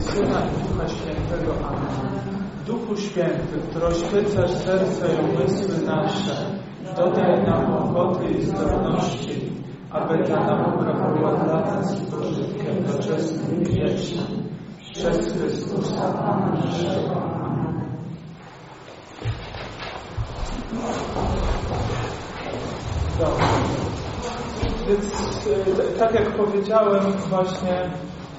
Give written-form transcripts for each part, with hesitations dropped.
Syna i Ducha Świętego. Amen. Duchu Święty, który oświecasz serca i umysły nasze, dodaj nam ochoty i zdolności, aby ta nauka była dla nas pożytkiem doczesnym i wiecznym. Przez Chrystusa Pana naszego. Amen. Dobrze. Więc tak jak powiedziałem, właśnie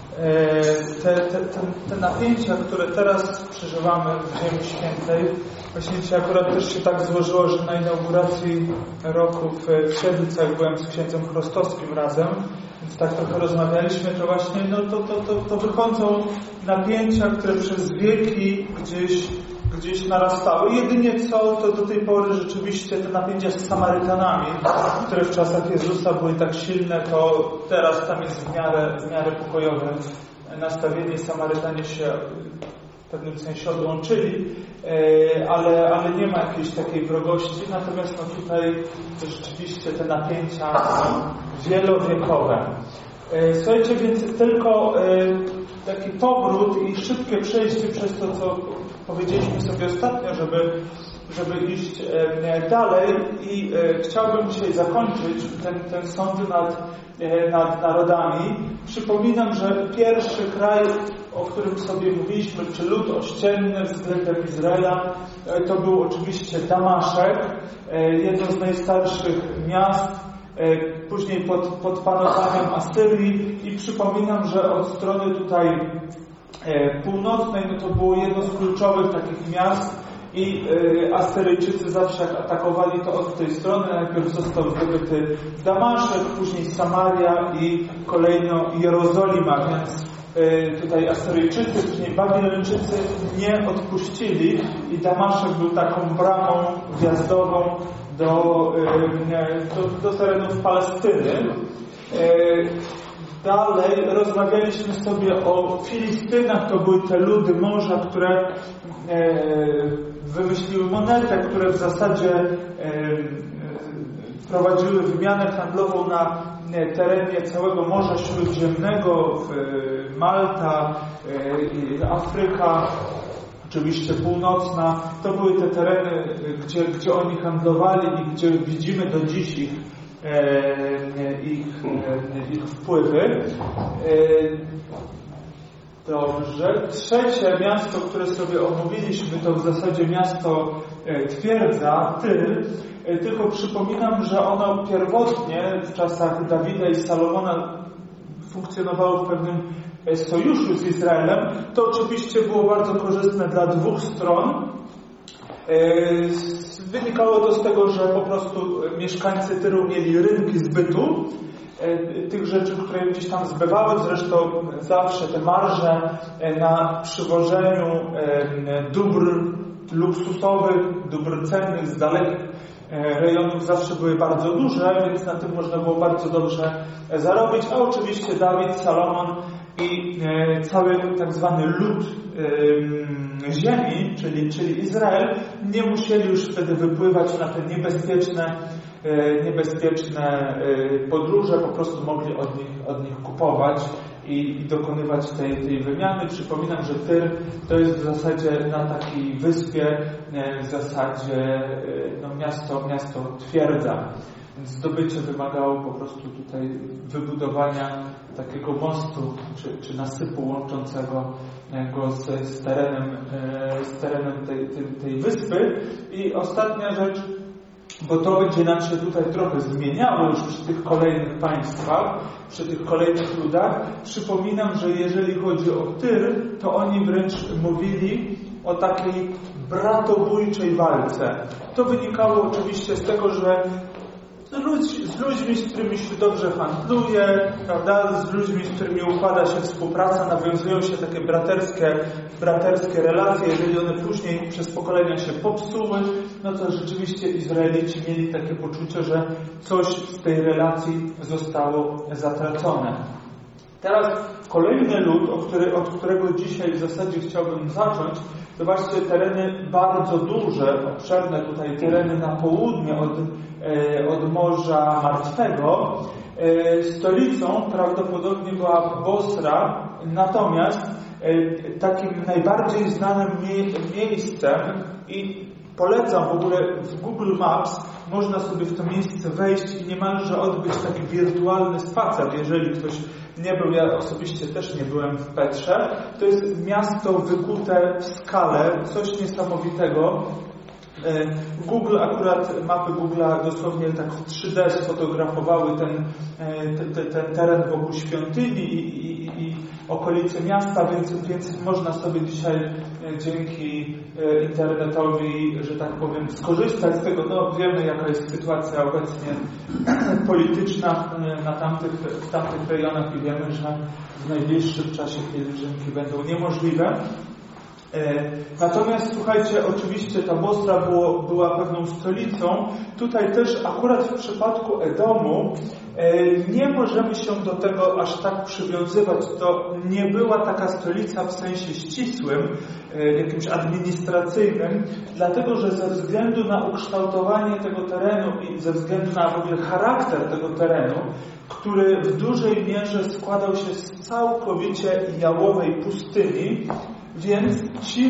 te napięcia, które teraz przeżywamy w Ziemi Świętej, właśnie dzisiaj akurat też się tak złożyło, że na inauguracji roku w Siedlcach byłem z księdzem Chrostowskim razem, więc tak trochę rozmawialiśmy, to właśnie to wychodzą napięcia, które przez wieki gdzieś narastały. Jedynie co, to do tej pory rzeczywiście te napięcia z Samarytanami, które w czasach Jezusa były tak silne, to teraz tam jest w miarę pokojowe nastawienie. Samarytanie się w pewnym sensie odłączyli, ale nie ma jakiejś takiej wrogości. Natomiast tutaj to rzeczywiście te napięcia są wielowiekowe. Słuchajcie, więc tylko taki powrót i szybkie przejście przez to, co powiedzieliśmy sobie ostatnio, żeby iść dalej i chciałbym dzisiaj zakończyć ten sąd nad narodami. Przypominam, że pierwszy kraj, o którym sobie mówiliśmy, czy lud ościenny względem Izraela, to był oczywiście Damaszek, jedno z najstarszych miast, później pod panowaniem Asyrii i przypominam, że od strony tutaj północnej, no to było jedno z kluczowych takich miast i Asyryjczycy zawsze jak atakowali to od tej strony. Najpierw został zdobyty Damaszek, później Samaria i kolejno Jerozolima, więc tutaj Asyryjczycy, później Babilończycy nie odpuścili i Damaszek był taką bramą wjazdową do terenów Palestyny. Dalej rozmawialiśmy sobie o Filistynach, to były te ludy morza, które wymyśliły monetę, które w zasadzie prowadziły wymianę handlową na terenie całego Morza Śródziemnego, Malta, Afryka, oczywiście północna. To były te tereny, gdzie oni handlowali i gdzie widzimy do dziś ich wpływy. Dobrze. Trzecie miasto, które sobie omówiliśmy, to w zasadzie miasto twierdza, Tyr. Tylko przypominam, że ono pierwotnie w czasach Dawida i Salomona funkcjonowało w pewnym sojuszu z Izraelem. To oczywiście było bardzo korzystne dla dwóch stron. Wynikało to z tego, że po prostu mieszkańcy Tyru mieli rynki zbytu tych rzeczy, które gdzieś tam zbywały. Zresztą zawsze te marże na przywożeniu dóbr luksusowych, dóbr cennych z dalekich rejonów zawsze były bardzo duże, więc na tym można było bardzo dobrze zarobić. A oczywiście Dawid, Salomon i cały tak zwany lud ziemi, czyli Izrael, nie musieli już wtedy wypływać na te niebezpieczne podróże, po prostu mogli od nich kupować i dokonywać tej wymiany. Przypominam, że Tyr to jest w zasadzie na takiej wyspie, w zasadzie miasto twierdza. Więc zdobycie wymagało po prostu tutaj wybudowania takiego mostu czy nasypu łączącego go z terenem tej wyspy. I ostatnia rzecz, bo to będzie nam się tutaj trochę zmieniało już przy tych kolejnych państwach, przy tych kolejnych ludach. Przypominam, że jeżeli chodzi o Tyr, to oni wręcz mówili o takiej bratobójczej walce. To wynikało oczywiście z tego, że z ludźmi, z którymi się dobrze handluje, prawda? Z ludźmi, z którymi układa się współpraca, nawiązują się takie braterskie relacje. Jeżeli one później przez pokolenia się popsuły, no to rzeczywiście Izraelici mieli takie poczucie, że coś z tej relacji zostało zatracone. Teraz kolejny lud, od którego dzisiaj w zasadzie chciałbym zacząć, to właśnie tereny bardzo duże, obszerne tutaj tereny na południe od Morza Martwego. Stolicą prawdopodobnie była Bosra, natomiast takim najbardziej znanym miejscem i polecam w ogóle w Google Maps, można sobie w to miejsce wejść i niemalże odbyć taki wirtualny spacer, jeżeli ktoś nie był, ja osobiście też nie byłem w Petrze. To jest miasto wykute w skale, coś niesamowitego. Google, akurat mapy Google'a dosłownie tak w 3D sfotografowały ten teren wokół świątyni i okolice miasta, więc można sobie dzisiaj dzięki internetowi, że tak powiem, skorzystać z tego. No, wiemy, jaka jest sytuacja obecnie polityczna w tamtych rejonach i wiemy, że w najbliższym czasie pielgrzymki będą niemożliwe. Natomiast słuchajcie, oczywiście ta Bosra była pewną stolicą. Tutaj też akurat w przypadku Edomu nie możemy się do tego aż tak przywiązywać. To nie była taka stolica w sensie ścisłym, jakimś administracyjnym, dlatego że ze względu na ukształtowanie tego terenu i ze względu na w ogóle charakter tego terenu, który w dużej mierze składał się z całkowicie jałowej pustyni, więc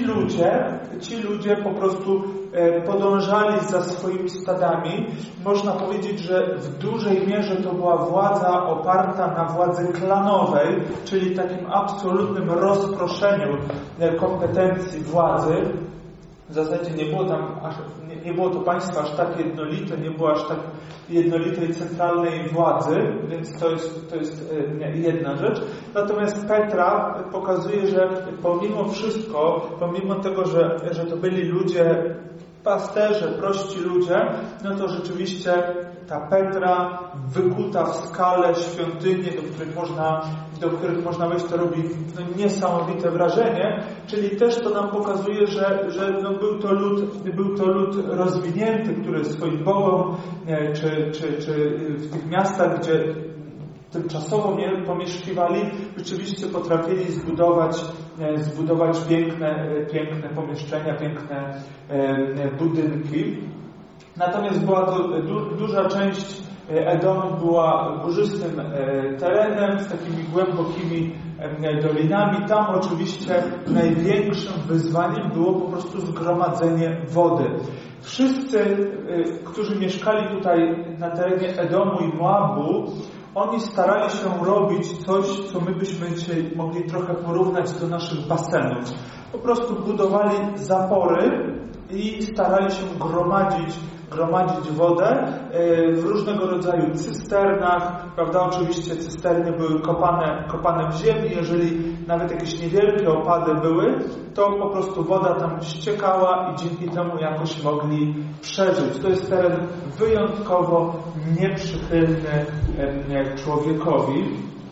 ci ludzie po prostu podążali za swoimi stadami. Można powiedzieć, że w dużej mierze to była władza oparta na władzy klanowej, czyli takim absolutnym rozproszeniu kompetencji władzy. W zasadzie nie było to państwo aż tak jednolite, nie było aż tak jednolitej centralnej władzy, więc to jest jedna rzecz. Natomiast Petra pokazuje, że pomimo wszystko, pomimo tego, że to byli ludzie, pasterze, prości ludzie, no to rzeczywiście ta Petra wykuta w skale świątynie, do których można wejść, to robi niesamowite wrażenie, czyli też to nam pokazuje, że był to lud rozwinięty, który swoim bogom, czy w tych miastach, gdzie tymczasowo pomieszkiwali, rzeczywiście potrafili zbudować piękne pomieszczenia, piękne budynki. Natomiast była to duża część Edomu była górzystym terenem z takimi głębokimi dolinami. Tam oczywiście największym wyzwaniem było po prostu zgromadzenie wody. Wszyscy, którzy mieszkali tutaj na terenie Edomu i Moabu, oni starali się robić coś, co my byśmy dzisiaj mogli trochę porównać do naszych basenów. Po prostu budowali zapory i starali się gromadzić wodę w różnego rodzaju cysternach, prawda? Oczywiście cysterny były kopane w ziemi. Jeżeli nawet jakieś niewielkie opady były, to po prostu woda tam ściekała i dzięki temu jakoś mogli przeżyć. To jest teren wyjątkowo nieprzychylny człowiekowi.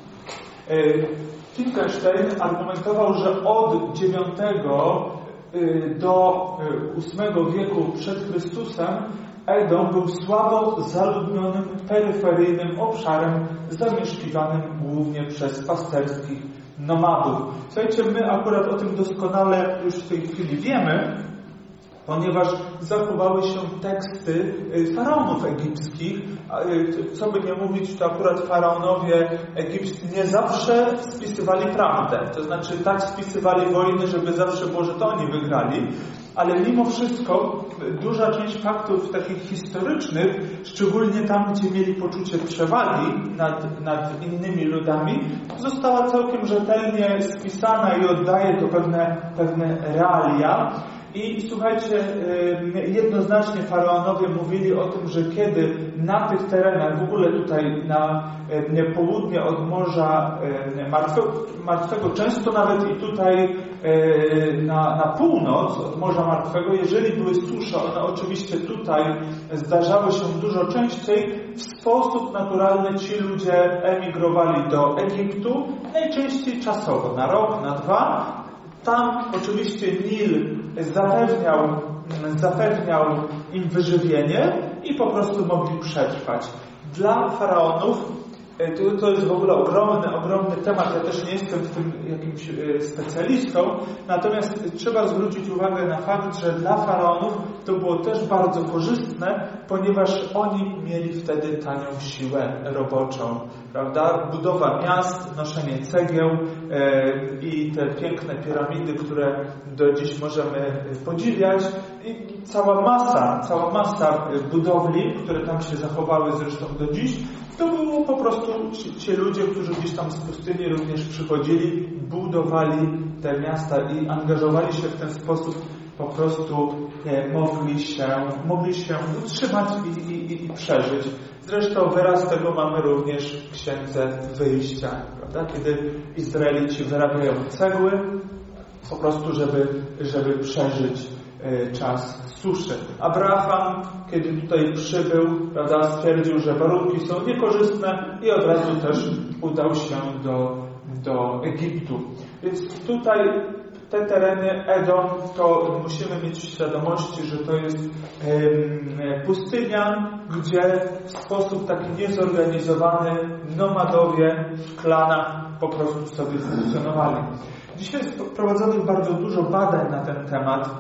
Finkelstein argumentował, że od IX do VIII wieku przed Chrystusem Edom był słabo zaludnionym, peryferyjnym obszarem zamieszkiwanym głównie przez pasterskich nomadów. Słuchajcie, my akurat o tym doskonale już w tej chwili wiemy, ponieważ zachowały się teksty faraonów egipskich. Co by nie mówić, to akurat faraonowie egipscy nie zawsze spisywali prawdę. To znaczy tak spisywali wojny, żeby zawsze było, że to oni wygrali. Ale mimo wszystko duża część faktów takich historycznych, szczególnie tam, gdzie mieli poczucie przewagi nad innymi ludami, została całkiem rzetelnie spisana i oddaje to pewne realia. I słuchajcie, jednoznacznie faraonowie mówili o tym, że kiedy na tych terenach, w ogóle tutaj na południe od Morza Martwego, często nawet i tutaj na północ od Morza Martwego, jeżeli były susze, one oczywiście tutaj zdarzały się dużo częściej, w sposób naturalny ci ludzie emigrowali do Egiptu, najczęściej czasowo, na rok, na dwa. Tam oczywiście Nil zapewniał im wyżywienie i po prostu mogli przetrwać. Dla faraonów To jest w ogóle ogromny temat. Ja też nie jestem w tym jakimś specjalistą, natomiast trzeba zwrócić uwagę na fakt, że dla faraonów to było też bardzo korzystne, ponieważ oni mieli wtedy tanią siłę roboczą, prawda? Budowa miast, noszenie cegieł i te piękne piramidy, które do dziś możemy podziwiać, i cała masa budowli, które tam się zachowały zresztą do dziś. To było po prostu ci ludzie, którzy gdzieś tam z pustyni również przychodzili, budowali te miasta i angażowali się w ten sposób, po prostu mogli się utrzymać i przeżyć. Zresztą wyraz tego mamy również w Księdze Wyjścia, prawda? Kiedy Izraelici wyrabiają cegły, po prostu żeby przeżyć czas suszy. Abraham, kiedy tutaj przybył, prawda, stwierdził, że warunki są niekorzystne i od razu też udał się do Egiptu. Więc tutaj te tereny Edom, to musimy mieć w świadomości, że to jest pustynia, gdzie w sposób taki niezorganizowany nomadowie w klanach po prostu sobie funkcjonowali. Dzisiaj jest prowadzonych bardzo dużo badań na ten temat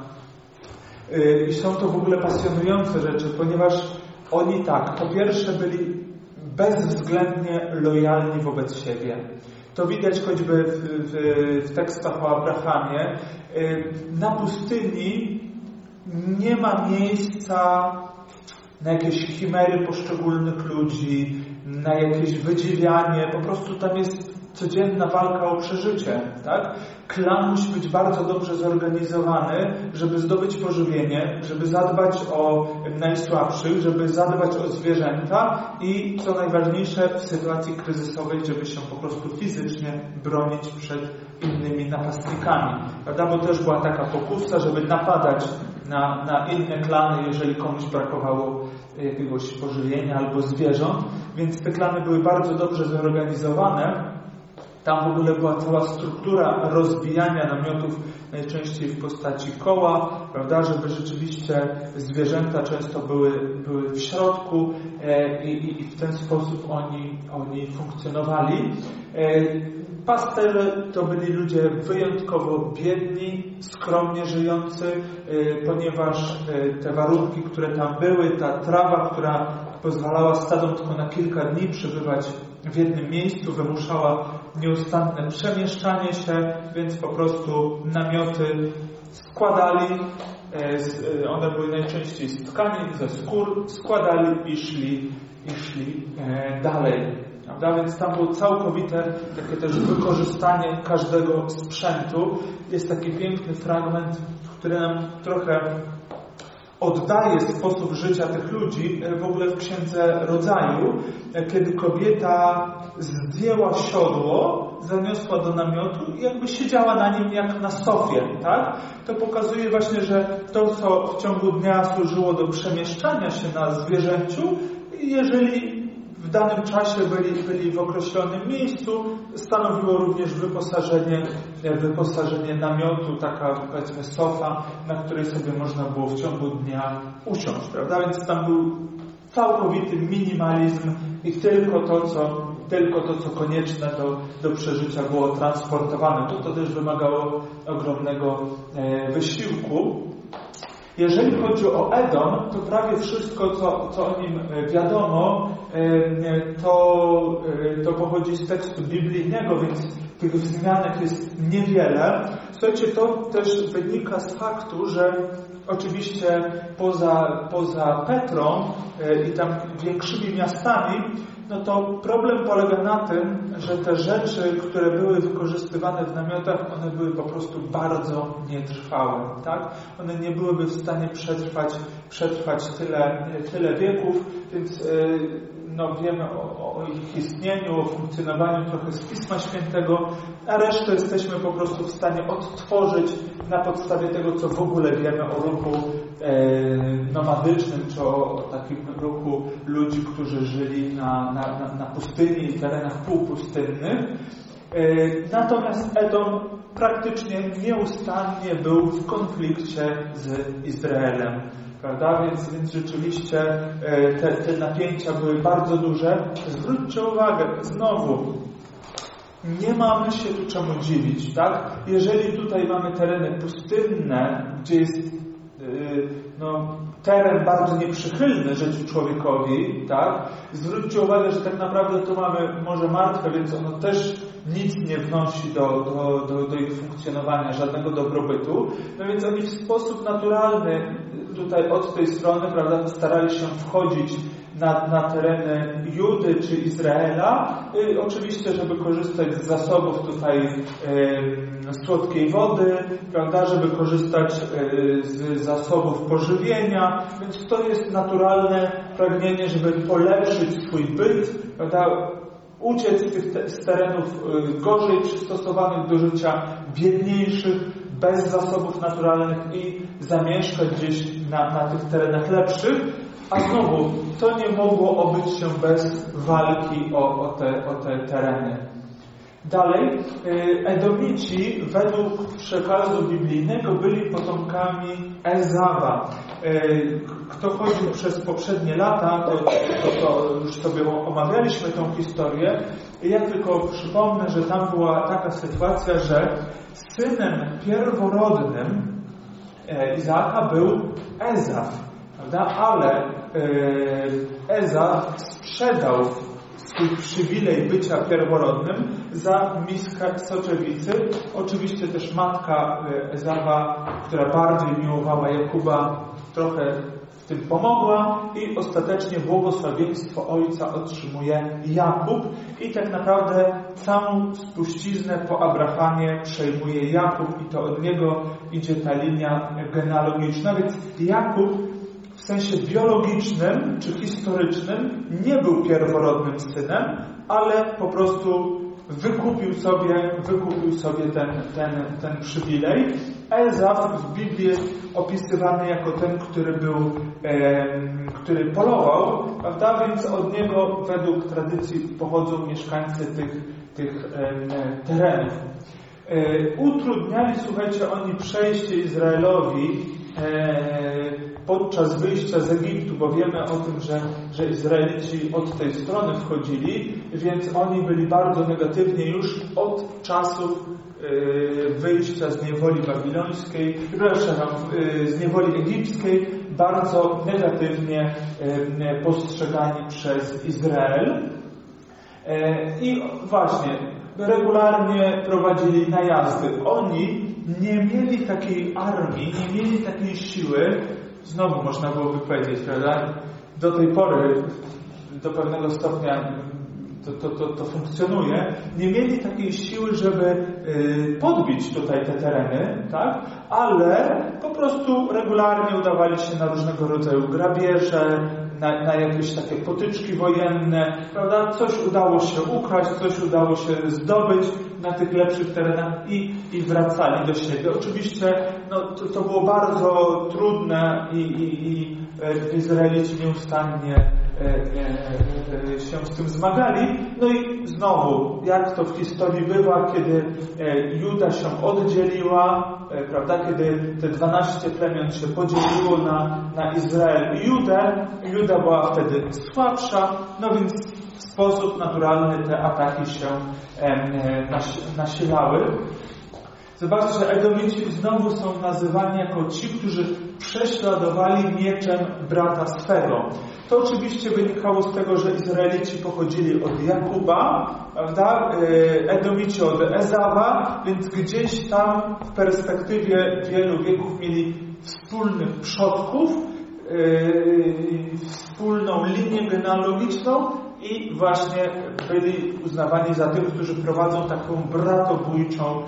i są to w ogóle pasjonujące rzeczy, ponieważ oni po pierwsze byli bezwzględnie lojalni wobec siebie. To widać choćby w tekstach o Abrahamie. Na pustyni nie ma miejsca na jakieś chimery poszczególnych ludzi, na jakieś wydziwianie. Po prostu tam jest codzienna walka o przeżycie. Tak? Klan musi być bardzo dobrze zorganizowany, żeby zdobyć pożywienie, żeby zadbać o najsłabszych, żeby zadbać o zwierzęta i co najważniejsze w sytuacji kryzysowej, żeby się po prostu fizycznie bronić przed innymi napastnikami. Prawda? Bo też była taka pokusa, żeby napadać na inne klany, jeżeli komuś brakowało jakiegoś pożywienia albo zwierząt. Więc te klany były bardzo dobrze zorganizowane. Tam w ogóle była cała struktura rozbijania namiotów, najczęściej w postaci koła, prawda, żeby rzeczywiście zwierzęta często były w środku i w ten sposób oni funkcjonowali. Pasterze to byli ludzie wyjątkowo biedni, skromnie żyjący, ponieważ te warunki, które tam były, ta trawa, która pozwalała stadom tylko na kilka dni przebywać w jednym miejscu, wymuszała nieustanne przemieszczanie się, więc po prostu namioty składali, one były najczęściej z tkanin, ze skór, składali i szli dalej. Prawda? Więc tam było całkowite takie też wykorzystanie każdego sprzętu. Jest taki piękny fragment, który nam trochę oddaje sposób życia tych ludzi w ogóle w Księdze Rodzaju, kiedy kobieta zdjęła siodło, zaniosła do namiotu i jakby siedziała na nim jak na sofie, tak? To pokazuje właśnie, że to, co w ciągu dnia służyło do przemieszczania się na zwierzęciu, jeżeli w danym czasie byli w określonym miejscu, stanowiło również wyposażenie namiotu, taka powiedzmy sofa, na której sobie można było w ciągu dnia usiąść, prawda? Więc tam był całkowity minimalizm i tylko to, co konieczne do przeżycia było transportowane. To też wymagało ogromnego wysiłku. Jeżeli chodzi o Edom, to prawie wszystko, co o nim wiadomo, to pochodzi z tekstu biblijnego, więc tych wzmianek jest niewiele. Słuchajcie, to też wynika z faktu, że oczywiście poza Petrą i tam większymi miastami, no to problem polega na tym, że te rzeczy, które były wykorzystywane w namiotach, one były po prostu bardzo nietrwałe, tak? One nie byłyby w stanie przetrwać tyle wieków, więc wiemy o ich istnieniu, o funkcjonowaniu trochę z Pisma Świętego, a resztę jesteśmy po prostu w stanie odtworzyć na podstawie tego, co w ogóle wiemy o ruchu nomadycznym, czy o takim ruchu ludzi, którzy żyli na pustyni i terenach półpustynnych. Natomiast Edom praktycznie nieustannie był w konflikcie z Izraelem. prawda? Więc rzeczywiście te napięcia były bardzo duże. Zwróćcie uwagę, znowu, nie mamy się tu czemu dziwić, tak? Jeżeli tutaj mamy tereny pustynne, gdzie jest teren bardzo nieprzychylny życiu człowiekowi, tak? Zwróćcie uwagę, że tak naprawdę tu mamy Morze Martwe, więc ono też nic nie wnosi do ich funkcjonowania, żadnego dobrobytu. No więc oni w sposób naturalny tutaj od tej strony, prawda, starali się wchodzić na tereny Judy czy Izraela, oczywiście, żeby korzystać z zasobów tutaj słodkiej wody, prawda, żeby korzystać z zasobów pożywienia, więc to jest naturalne pragnienie, żeby polepszyć swój byt, prawda, uciec z terenów gorzej przystosowanych do życia, biedniejszych, bez zasobów naturalnych i zamieszkać gdzieś na tych terenach lepszych. A znowu, to nie mogło obyć się bez walki o te tereny. Dalej, Edomici według przekazu biblijnego byli potomkami Ezawa. Kto chodził przez poprzednie lata, to już sobie omawialiśmy tą historię. Ja tylko przypomnę, że tam była taka sytuacja, że synem pierworodnym Izaaka był Ezaw. Prawda? Ale Ezaw sprzedał swój przywilej bycia pierworodnym za miskę soczewicy. Oczywiście też matka Ezawa, która bardziej miłowała Jakuba, trochę w tym pomogła i ostatecznie błogosławieństwo ojca otrzymuje Jakub i tak naprawdę całą spuściznę po Abrahamie przejmuje Jakub i to od niego idzie ta linia genealogiczna, więc Jakub w sensie biologicznym czy historycznym nie był pierworodnym synem, ale po prostu wykupił sobie ten przywilej. Ezaf w Biblii jest opisywany jako ten, który polował, prawda? Więc od niego według tradycji pochodzą mieszkańcy tych terenów. Utrudniali, słuchajcie, oni przejście Izraelowi podczas wyjścia z Egiptu, bo wiemy o tym, że Izraelici od tej strony wchodzili, więc oni byli bardzo negatywnie już od czasów wyjścia z niewoli babilońskiej, z niewoli egipskiej, bardzo negatywnie postrzegani przez Izrael. I właśnie, regularnie prowadzili najazdy. Oni nie mieli takiej armii, nie mieli takiej siły, znowu można byłoby powiedzieć, prawda? Do tej pory, do pewnego stopnia to funkcjonuje, nie mieli takiej siły, żeby podbić tutaj te tereny, tak? Ale po prostu regularnie udawali się na różnego rodzaju grabieże, na jakieś takie potyczki wojenne, prawda? Coś udało się ukraść, coś udało się zdobyć na tych lepszych terenach i wracali do siebie. Oczywiście to było bardzo trudne i Izraelici nieustannie się z tym zmagali. No i znowu, jak to w historii bywa, kiedy Juda się oddzieliła, prawda, kiedy te 12 plemion się podzieliło na Izrael i Judę, Juda była wtedy słabsza, no więc w sposób naturalny te ataki się nasilały. Zobaczcie, że Edomici znowu są nazywani jako ci, którzy prześladowali mieczem brata swego. To oczywiście wynikało z tego, że Izraelici pochodzili od Jakuba, prawda? Edomici od Ezawa, więc gdzieś tam w perspektywie wielu wieków mieli wspólnych przodków, wspólną linię genealogiczną i właśnie byli uznawani za tych, którzy prowadzą taką bratobójczą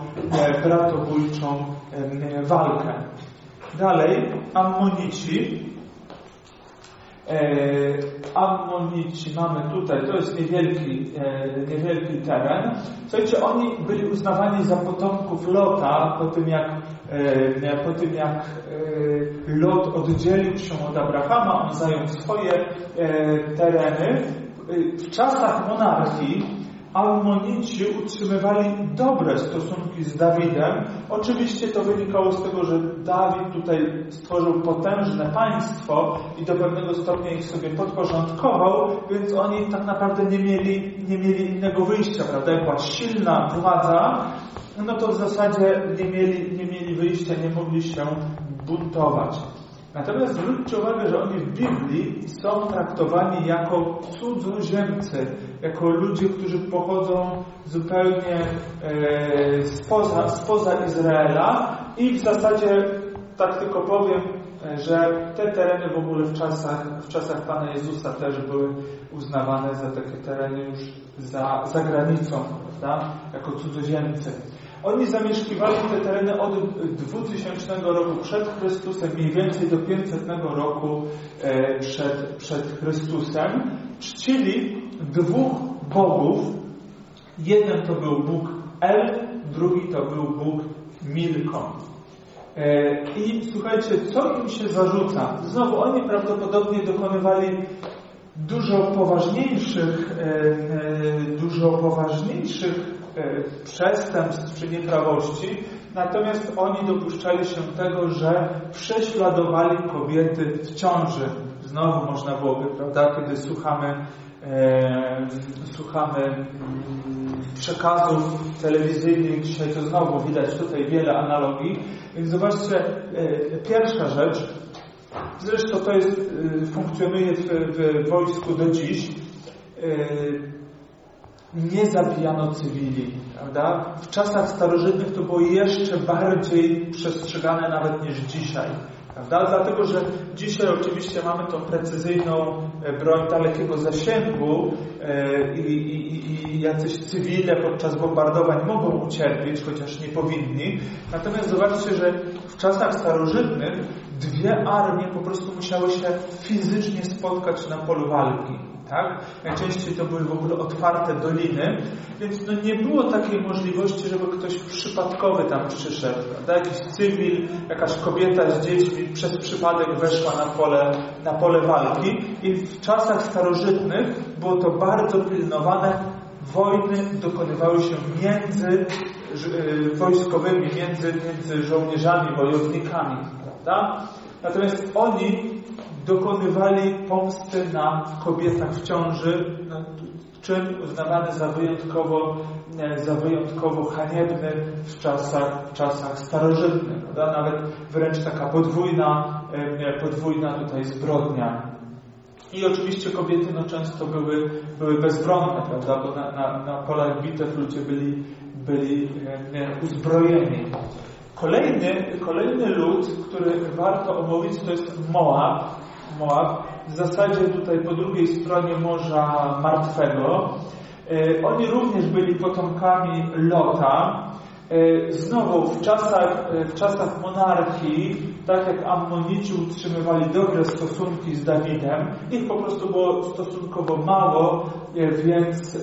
walkę. Dalej, Ammonici. Ammonici mamy tutaj, to jest niewielki teren. Słuchajcie, oni byli uznawani za potomków Lota po tym jak Lot oddzielił się od Abrahama, on zajął swoje tereny. W czasach monarchii Ammonici utrzymywali dobre stosunki z Dawidem. Oczywiście to wynikało z tego, że Dawid tutaj stworzył potężne państwo i do pewnego stopnia ich sobie podporządkował, więc oni tak naprawdę nie mieli innego wyjścia, prawda? Jak była silna władza, no to w zasadzie nie mieli wyjścia, nie mogli się buntować. Natomiast zwróćcie uwagę, że oni w Biblii są traktowani jako cudzoziemcy, jako ludzie, którzy pochodzą zupełnie spoza Izraela i w zasadzie, tak tylko powiem, że te tereny w ogóle w czasach Pana Jezusa też były uznawane za takie tereny już za granicą, prawda? Jako cudzoziemcy. Oni zamieszkiwali te tereny od 2000 roku przed Chrystusem, mniej więcej do 500 roku przed Chrystusem. Czcili dwóch bogów. Jeden to był Bóg El, drugi to był Bóg Milkom. I słuchajcie, co im się zarzuca? Znowu oni prawdopodobnie dokonywali dużo poważniejszych przestępstw czy nieprawości, natomiast oni dopuszczali się tego, że prześladowali kobiety w ciąży. Znowu można byłoby, prawda, kiedy słuchamy przekazów telewizyjnych dzisiaj, to znowu widać tutaj wiele analogii. Więc zobaczcie, pierwsza rzecz, zresztą to funkcjonuje w wojsku do dziś, nie zabijano cywili, prawda? W czasach starożytnych to było jeszcze bardziej przestrzegane nawet niż dzisiaj, prawda? Dlatego, że dzisiaj oczywiście mamy tą precyzyjną broń dalekiego zasięgu i jacyś cywile podczas bombardowań mogą ucierpieć, chociaż nie powinni. Natomiast zobaczcie, że w czasach starożytnych dwie armie po prostu musiały się fizycznie spotkać na polu walki. Tak? Najczęściej to były w ogóle otwarte doliny, więc nie było takiej możliwości, żeby ktoś przypadkowy tam przyszedł. Prawda? Jakiś cywil, jakaś kobieta z dziećmi przez przypadek weszła na pole walki i w czasach starożytnych było to bardzo pilnowane. Wojny dokonywały się między wojskowymi, między żołnierzami, wojownikami. Prawda? Natomiast oni dokonywali pomsty na kobietach w ciąży, czyn uznawany za wyjątkowo haniebny w czasach starożytnych. Prawda? Nawet wręcz taka podwójna tutaj zbrodnia. I oczywiście kobiety często były bezbronne, prawda? Bo na polach bitew ludzie byli uzbrojeni. Kolejny lud, który warto omówić, to jest Moab. W zasadzie tutaj po drugiej stronie Morza Martwego. Oni również byli potomkami Lota. Znowu w czasach monarchii, tak jak Ammonici utrzymywali dobre stosunki z Dawidem, ich po prostu było stosunkowo mało, więc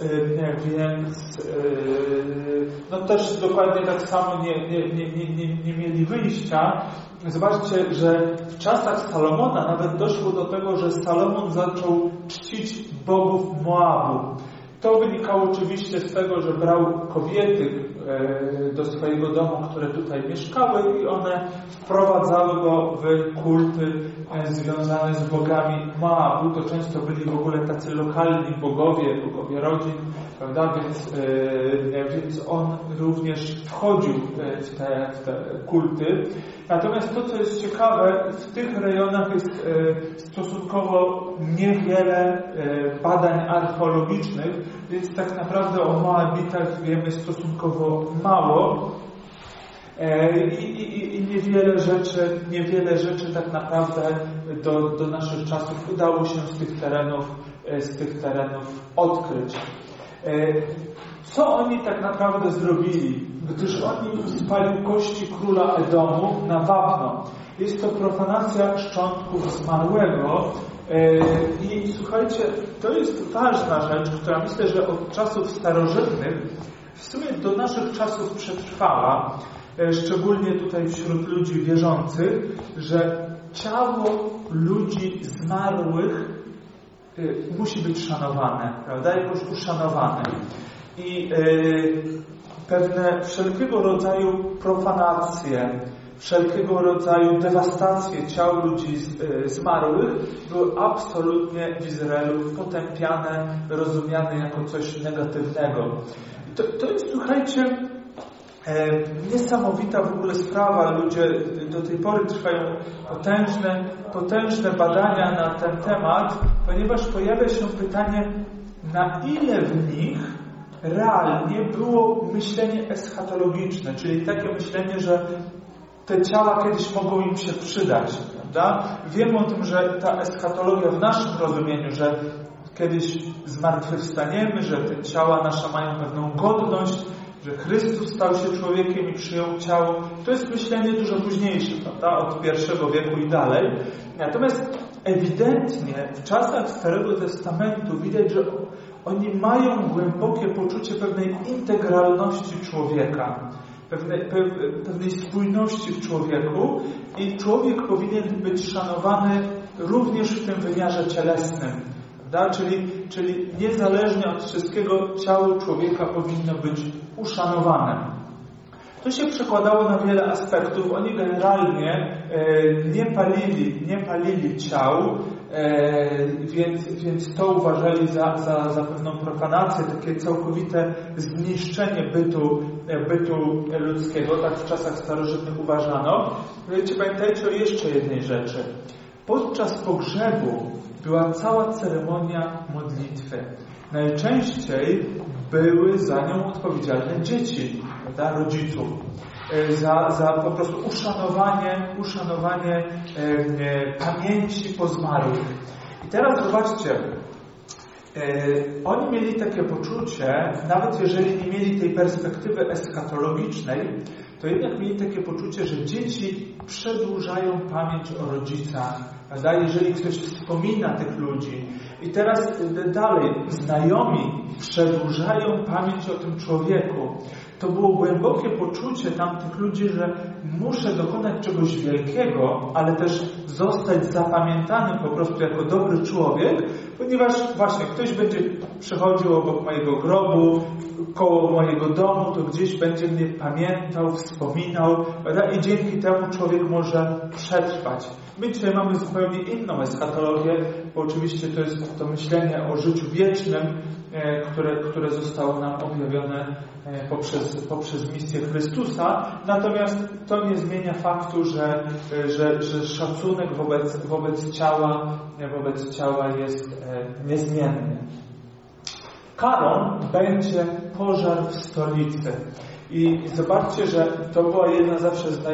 też dokładnie tak samo nie mieli wyjścia. Zobaczcie, że w czasach Salomona nawet doszło do tego, że Salomon zaczął czcić bogów Moabu. To wynikało oczywiście z tego, że brał kobiety do swojego domu, które tutaj mieszkały i one wprowadzały go w kulty związane z bogami Moabu. To często byli w ogóle tacy lokalni bogowie rodzin, prawda? Więc on również wchodził w te kulty. Natomiast to, co jest ciekawe, w tych rejonach jest stosunkowo niewiele badań archeologicznych, więc tak naprawdę o Moabitach wiemy stosunkowo mało i niewiele rzeczy tak naprawdę do naszych czasów udało się z tych terenów odkryć. Co oni tak naprawdę zrobili? Gdyż oni spalił kości króla Edomu na wapno. Jest to profanacja szczątków zmarłego. I słuchajcie, to jest ważna rzecz, która myślę, że od czasów starożytnych w sumie do naszych czasów przetrwała, szczególnie tutaj wśród ludzi wierzących, że ciało ludzi zmarłych musi być szanowane, prawda? Jakoś uszanowane. i pewne wszelkiego rodzaju profanacje, wszelkiego rodzaju dewastacje ciał ludzi zmarłych były absolutnie w Izraelu potępiane, rozumiane jako coś negatywnego. To jest, słuchajcie, niesamowita w ogóle sprawa. Ludzie do tej pory trwają potężne badania na ten temat, ponieważ pojawia się pytanie, na ile w nich realnie było myślenie eschatologiczne, czyli takie myślenie, że te ciała kiedyś mogą im się przydać, prawda? Wiemy o tym, że ta eschatologia w naszym rozumieniu, że kiedyś zmartwychwstaniemy, że te ciała nasze mają pewną godność, że Chrystus stał się człowiekiem i przyjął ciało, to jest myślenie dużo późniejsze, prawda? Od I wieku i dalej. Natomiast ewidentnie w czasach Starego Testamentu widać, że oni mają głębokie poczucie pewnej integralności człowieka, pewnej spójności w człowieku i człowiek powinien być szanowany również w tym wymiarze cielesnym. Prawda? Czyli niezależnie od wszystkiego ciało człowieka powinno być uszanowane. To się przekładało na wiele aspektów. Oni generalnie nie palili ciał, więc to uważali za pewną profanację, takie całkowite zniszczenie bytu ludzkiego. Tak w czasach starożytnych uważano. Pamiętajcie o jeszcze jednej rzeczy. Podczas pogrzebu była cała ceremonia modlitwy. Najczęściej były za nią odpowiedzialne dzieci, prawda, rodziców. Za po prostu uszanowanie pamięci po zmarłych. I teraz zobaczcie, oni mieli takie poczucie, nawet jeżeli nie mieli tej perspektywy eschatologicznej, to jednak mieli takie poczucie, że dzieci przedłużają pamięć o rodzicach, prawda? Jeżeli ktoś wspomina tych ludzi. I teraz dalej, znajomi przedłużają pamięć o tym człowieku. To było głębokie poczucie tamtych ludzi, że muszę dokonać czegoś wielkiego, ale też zostać zapamiętanym po prostu jako dobry człowiek, ponieważ właśnie ktoś będzie przechodził obok mojego grobu, koło mojego domu, to gdzieś będzie mnie pamiętał, wspominał, prawda? I dzięki temu człowiek może przetrwać. My dzisiaj mamy zupełnie inną eschatologię, bo oczywiście to jest to myślenie o życiu wiecznym, które zostało nam objawione poprzez misję Chrystusa. Natomiast to nie zmienia faktu, że szacunek wobec ciała jest niezmienny. Karą będzie pożar w stolicy. I zobaczcie, że to była jedna zawsze z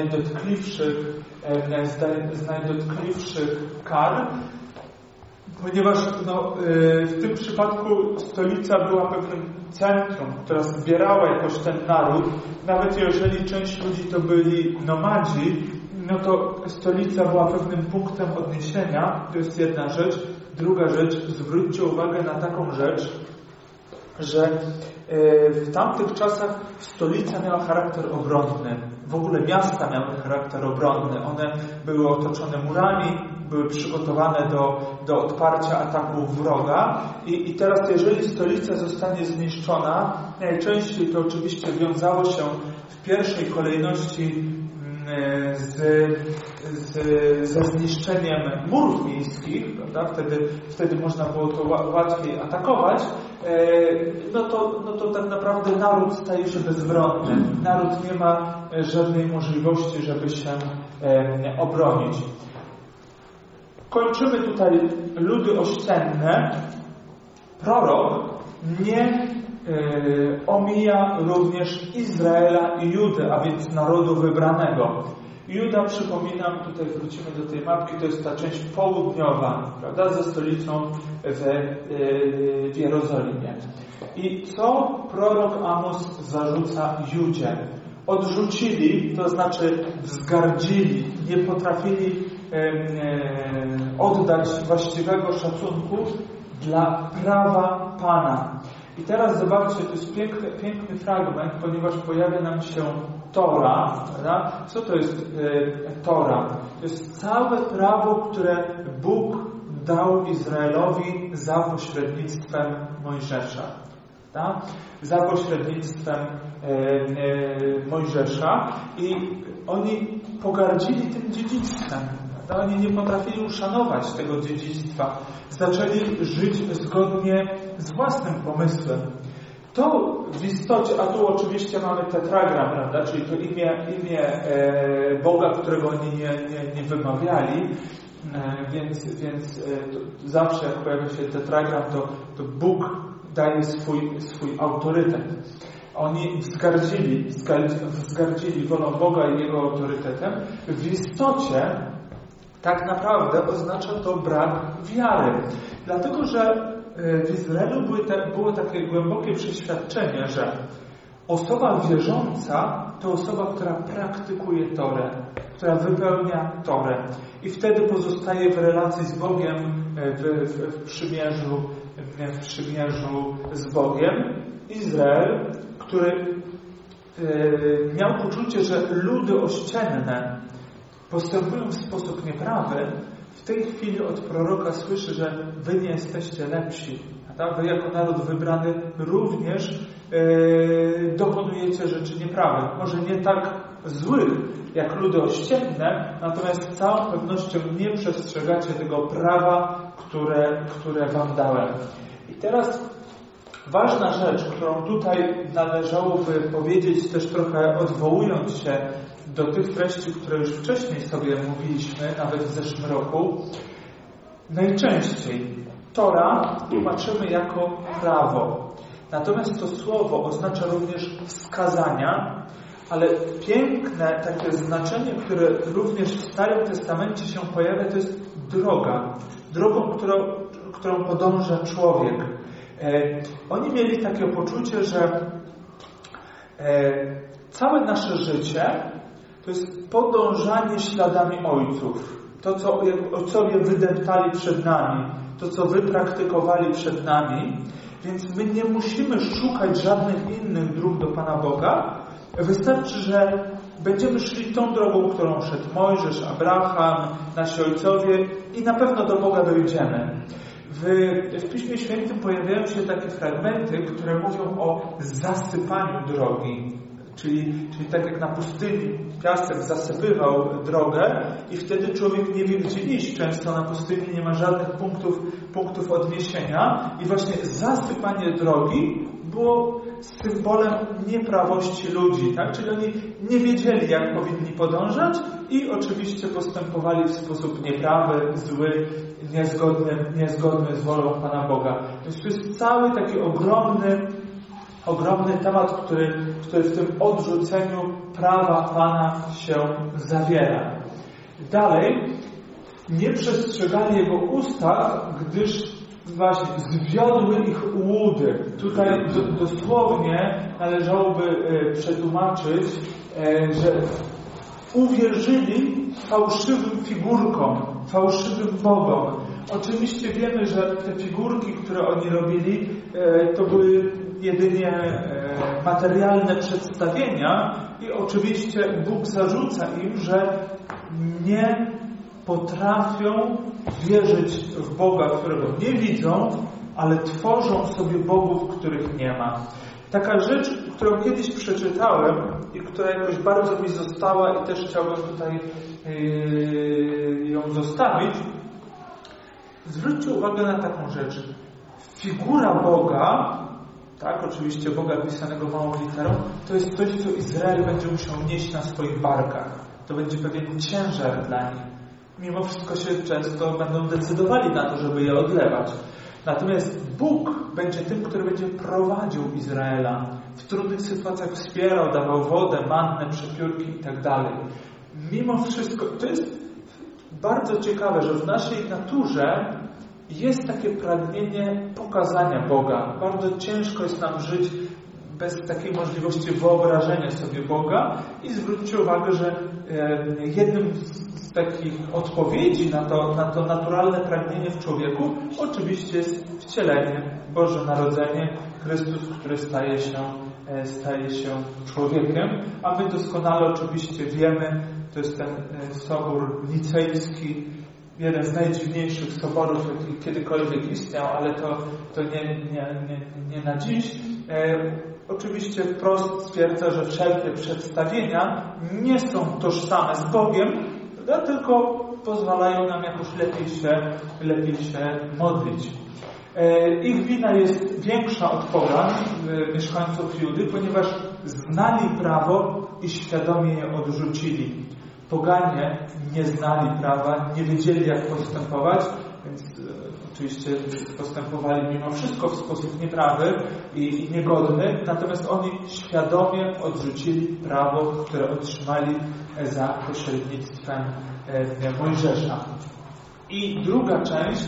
najdotkliwszych kar, ponieważ w tym przypadku stolica była pewnym centrum, która zbierała jakoś ten naród. Nawet jeżeli część ludzi to byli nomadzi, no to stolica była pewnym punktem odniesienia. To jest jedna rzecz. Druga rzecz, zwróćcie uwagę na taką rzecz, że w tamtych czasach stolica miała charakter obronny. W ogóle miasta miały charakter obronny. One były otoczone murami, były przygotowane do odparcia ataków wroga. I teraz, jeżeli stolica zostanie zniszczona, najczęściej to oczywiście wiązało się w pierwszej kolejności ze zniszczeniem murów miejskich, prawda? Wtedy można było to łatwiej atakować, no to tak naprawdę naród staje się bezbronny. Naród nie ma żadnej możliwości, żeby się obronić. Kończymy tutaj ludy ościenne. Prorok nie omija również Izraela i Judy, a więc narodu wybranego. Juda, przypominam, tutaj wrócimy do tej mapki, to jest ta część południowa, prawda, ze stolicą w Jerozolimie. I co prorok Amos zarzuca Judzie? Odrzucili, to znaczy wzgardzili, nie potrafili oddać właściwego szacunku dla prawa Pana. I teraz zobaczcie, to jest piękny fragment, ponieważ pojawia nam się Tora. Prawda? Co to jest Tora? To jest całe prawo, które Bóg dał Izraelowi za pośrednictwem Mojżesza. prawda? Za pośrednictwem Mojżesza i oni pogardzili tym dziedzictwem. Prawda? Oni nie potrafili uszanować tego dziedzictwa. Zaczęli żyć zgodnie z własnym pomysłem. To w istocie, a tu oczywiście mamy tetragram, prawda? Czyli to imię Boga, którego oni nie wymawiali, więc zawsze jak pojawia się tetragram, to Bóg daje swój autorytet. Oni wzgardzili wolą Boga i Jego autorytetem. W istocie tak naprawdę oznacza to brak wiary. Dlatego, że w Izraelu było takie głębokie przeświadczenie, że osoba wierząca to osoba, która praktykuje Torę, która wypełnia Torę i wtedy pozostaje w relacji z Bogiem, w przymierzu z Bogiem. Izrael, który miał poczucie, że ludy ościenne postępują w sposób nieprawy, w tej chwili od proroka słyszy, że wy nie jesteście lepsi. Prawda? Wy jako naród wybrany również dokonujecie rzeczy nieprawych. Może nie tak złych jak ludy ościenne, natomiast z całą pewnością nie przestrzegacie tego prawa, które wam dałem. I teraz ważna rzecz, którą tutaj należałoby powiedzieć, też trochę odwołując się do tych treści, które już wcześniej sobie mówiliśmy, nawet w zeszłym roku. Najczęściej Tora tłumaczymy jako prawo. Natomiast to słowo oznacza również wskazania, ale piękne takie znaczenie, które również w Starym Testamencie się pojawia, to jest droga. Drogą, którą podąża człowiek. Oni mieli takie poczucie, że całe nasze życie to jest podążanie śladami ojców. To, co ojcowie wydeptali przed nami, to, co wy praktykowali przed nami. Więc my nie musimy szukać żadnych innych dróg do Pana Boga. Wystarczy, że będziemy szli tą drogą, którą szedł Mojżesz, Abraham, nasi ojcowie i na pewno do Boga dojdziemy. W Piśmie Świętym pojawiają się takie fragmenty, które mówią o zasypaniu drogi. Czyli tak jak na pustyni piasek zasypywał drogę i wtedy człowiek nie wie, gdzie iść. Często na pustyni nie ma żadnych punktów odniesienia i właśnie zasypanie drogi było symbolem nieprawości ludzi. Tak? Czyli oni nie wiedzieli, jak powinni podążać i oczywiście postępowali w sposób nieprawy, zły, niezgodny z wolą Pana Boga. Więc to jest cały taki ogromny temat, który w tym odrzuceniu prawa Pana się zawiera. Dalej, nie przestrzegali Jego ustaw, gdyż właśnie zwiodły ich łudy. Tutaj dosłownie należałoby przetłumaczyć, że uwierzyli fałszywym figurkom, fałszywym bogom. Oczywiście wiemy, że te figurki, które oni robili, to były jedynie materialne przedstawienia i oczywiście Bóg zarzuca im, że nie potrafią wierzyć w Boga, którego nie widzą, ale tworzą sobie bogów, których nie ma. Taka rzecz, którą kiedyś przeczytałem i która jakoś bardzo mi została i też chciałbym tutaj ją zostawić. Zwróćcie uwagę na taką rzecz. Figura Boga, tak, oczywiście Boga pisanego małą literą, to jest coś, co Izrael będzie musiał nieść na swoich barkach. To będzie pewien ciężar dla nich. Mimo wszystko się często będą decydowali na to, żeby je odlewać. Natomiast Bóg będzie tym, który będzie prowadził Izraela. W trudnych sytuacjach wspierał, dawał wodę, mannę, przepiórki i tak dalej. Mimo wszystko, to jest bardzo ciekawe, że w naszej naturze jest takie pragnienie pokazania Boga. Bardzo ciężko jest nam żyć bez takiej możliwości wyobrażenia sobie Boga i zwróćcie uwagę, że jednym z takich odpowiedzi na to naturalne pragnienie w człowieku oczywiście jest wcielenie, Boże Narodzenie, Chrystus, który staje się człowiekiem, a my doskonale oczywiście wiemy, to jest ten Sobór Nicejski, jeden z najdziwniejszych soborów, jaki kiedykolwiek istniał, ale to nie na dziś. Oczywiście wprost stwierdza, że wszelkie przedstawienia nie są tożsame z Bogiem, tylko pozwalają nam jakoś lepiej się modlić. Ich wina jest większa od pogan, mieszkańców Judy, ponieważ znali prawo i świadomie je odrzucili. Poganie nie znali prawa, nie wiedzieli, jak postępować, więc oczywiście postępowali mimo wszystko w sposób nieprawy i niegodny, natomiast oni świadomie odrzucili prawo, które otrzymali za pośrednictwem Mojżesza. I druga część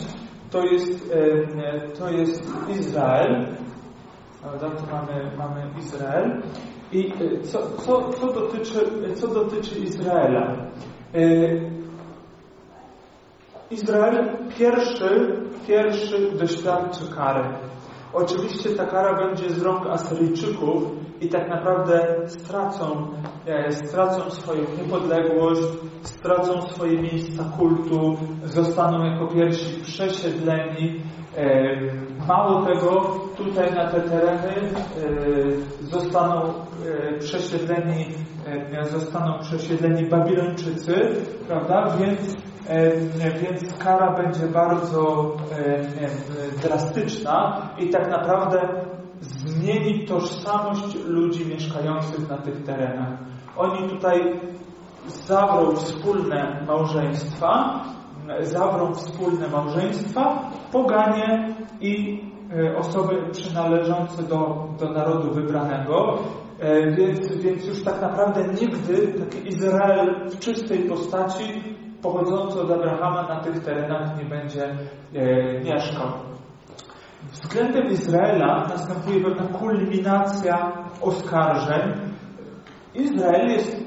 to jest Izrael. Prawda? Tu mamy Izrael. I co dotyczy Izraela? Izrael pierwszy doświadczy kary. Oczywiście ta kara będzie z rąk Asyryjczyków i tak naprawdę stracą swoją niepodległość, stracą swoje miejsca kultu, zostaną jako pierwsi przesiedleni. Mało tego, tutaj na te tereny zostaną przesiedleni Babilończycy, prawda? Więc kara będzie bardzo drastyczna i tak naprawdę zmieni tożsamość ludzi mieszkających na tych terenach. Oni tutaj zawrą wspólne małżeństwa, poganie i osoby przynależące do narodu wybranego. Więc już tak naprawdę nigdy taki Izrael w czystej postaci pochodzący od Abrahama na tych terenach nie będzie mieszkał. Względem Izraela następuje pewna kulminacja oskarżeń. Izrael jest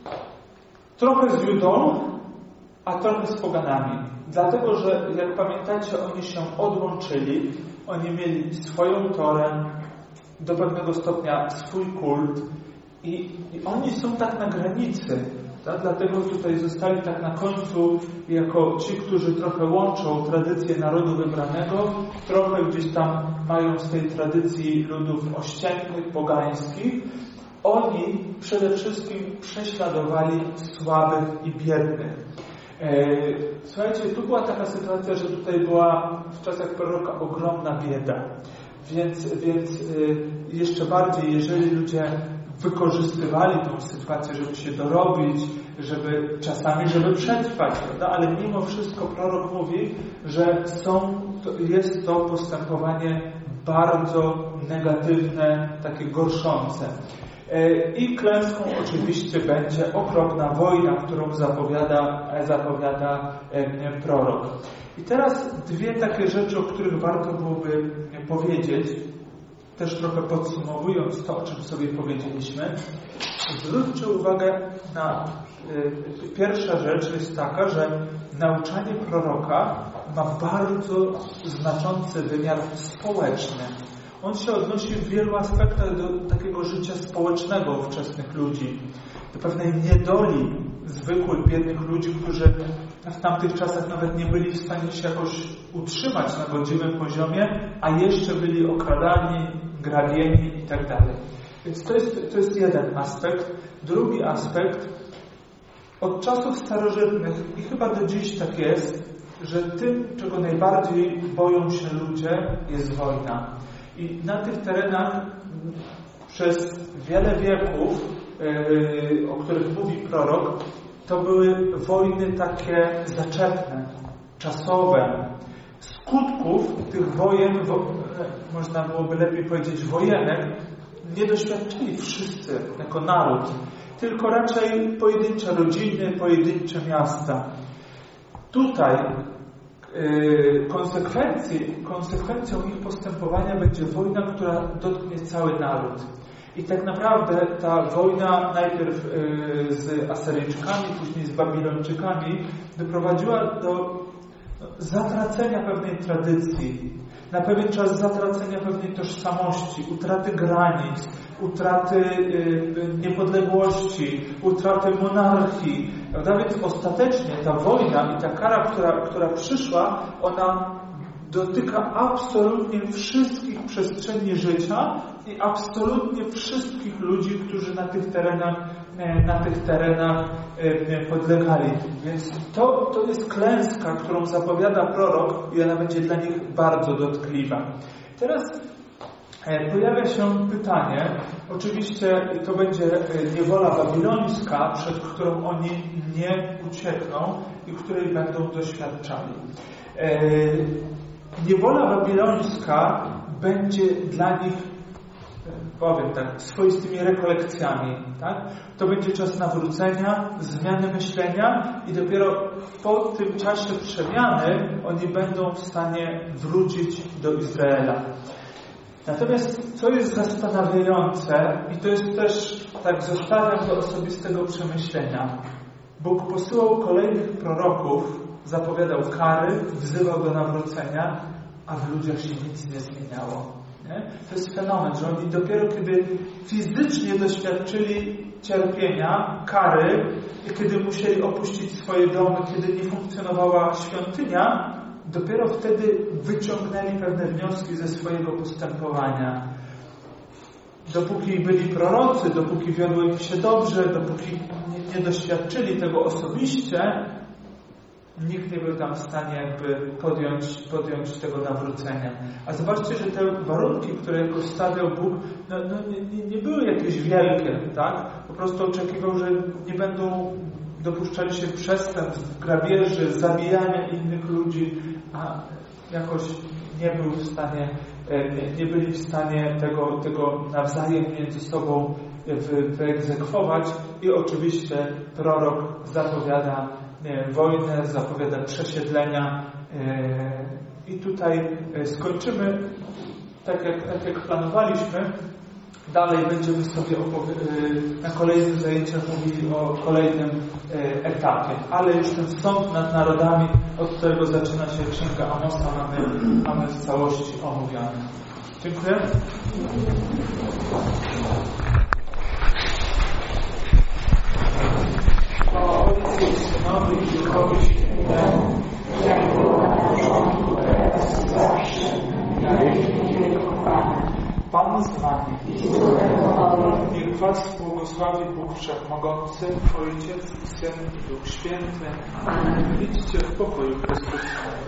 trochę z Judą, a trochę z poganami. Dlatego, że jak pamiętacie, oni się odłączyli, oni mieli swoją Torę, do pewnego stopnia swój kult i oni są tak na granicy. Tak? Dlatego tutaj zostali tak na końcu jako ci, którzy trochę łączą tradycję narodu wybranego, trochę gdzieś tam mają z tej tradycji ludów ościennych, pogańskich. Oni przede wszystkim prześladowali słabych i biednych. Słuchajcie, tu była taka sytuacja, że tutaj była w czasach proroka ogromna bieda. Więc jeszcze bardziej, jeżeli ludzie wykorzystywali tą sytuację, żeby się dorobić, żeby przetrwać, prawda? Ale mimo wszystko prorok mówi, że jest to postępowanie bardzo negatywne, takie gorszące. I klęską oczywiście będzie okropna wojna, którą zapowiada prorok. I teraz dwie takie rzeczy, o których warto byłoby powiedzieć, też trochę podsumowując to, o czym sobie powiedzieliśmy. Zwróćcie uwagę na pierwsza rzecz jest taka, że nauczanie proroka ma bardzo znaczący wymiar społeczny. On się odnosi w wielu aspektach do takiego życia społecznego ówczesnych ludzi, do pewnej niedoli zwykłych, biednych ludzi, którzy w tamtych czasach nawet nie byli w stanie się jakoś utrzymać na godziwym poziomie, a jeszcze byli okradani, grabieni i tak dalej. Więc to jest jeden aspekt. Drugi aspekt, od czasów starożytnych i chyba do dziś tak jest, że tym, czego najbardziej boją się ludzie, jest wojna. I na tych terenach przez wiele wieków, o których mówi prorok, to były wojny takie zaczepne, czasowe. Skutków tych wojen, można byłoby lepiej powiedzieć wojenek, nie doświadczyli wszyscy jako naród, tylko raczej pojedyncze rodziny, pojedyncze miasta. Tutaj konsekwencją ich postępowania będzie wojna, która dotknie cały naród. I tak naprawdę ta wojna najpierw z Asyryjczykami, później z Babilończykami doprowadziła do zatracenia pewnej tradycji, na pewien czas zatracenia pewnej tożsamości, utraty granic, utraty niepodległości, utraty monarchii. Prawda? Więc ostatecznie ta wojna i ta kara, która przyszła, ona dotyka absolutnie wszystkich przestrzeni życia i absolutnie wszystkich ludzi, którzy na tych terenach podlegali. Więc to jest klęska, którą zapowiada prorok i ona będzie dla nich bardzo dotkliwa. Teraz pojawia się pytanie, oczywiście to będzie niewola babilońska, przed którą oni nie uciekną i której będą doświadczali. Niewola babilońska będzie dla nich, powiem tak, swoistymi rekolekcjami. Tak? To będzie czas nawrócenia, zmiany myślenia i dopiero po tym czasie przemiany oni będą w stanie wrócić do Izraela. Natomiast co jest zastanawiające, i to jest też, tak zostawiam do osobistego przemyślenia, Bóg posyłał kolejnych proroków, zapowiadał kary, wzywał do nawrócenia, a w ludziach się nic nie zmieniało. Nie? To jest fenomen, że oni dopiero kiedy fizycznie doświadczyli cierpienia, kary, i kiedy musieli opuścić swoje domy, kiedy nie funkcjonowała świątynia, dopiero wtedy wyciągnęli pewne wnioski ze swojego postępowania. Dopóki byli prorocy, dopóki wiodło im się dobrze, dopóki nie doświadczyli tego osobiście, nikt nie był tam w stanie jakby podjąć tego nawrócenia. A zobaczcie, że te warunki, które postawiał Bóg, nie były jakieś wielkie, tak? Po prostu oczekiwał, że nie będą dopuszczali się przestępstw, grabieży, zabijania innych ludzi, a jakoś nie był w stanie, nie byli w stanie tego nawzajem między sobą wyegzekwować i oczywiście prorok zapowiada wojnę, zapowiada przesiedlenia i tutaj skończymy tak jak planowaliśmy. Dalej będziemy sobie na kolejnych zajęciach mówili o kolejnym etapie, ale już ten sąd nad narodami, od którego zaczyna się Księga Amosa, mamy w całości omówione. Dziękuję. O Ojcu i Synowi i Duchowi Świętemu, jak było na początku, teraz i zawsze, na wieki wieków. Pan z wami. Niech was błogosławi Bóg Wszechmogący, Ojciec i Syn i Duch Święty. Idźcie w pokoju Chrystusa.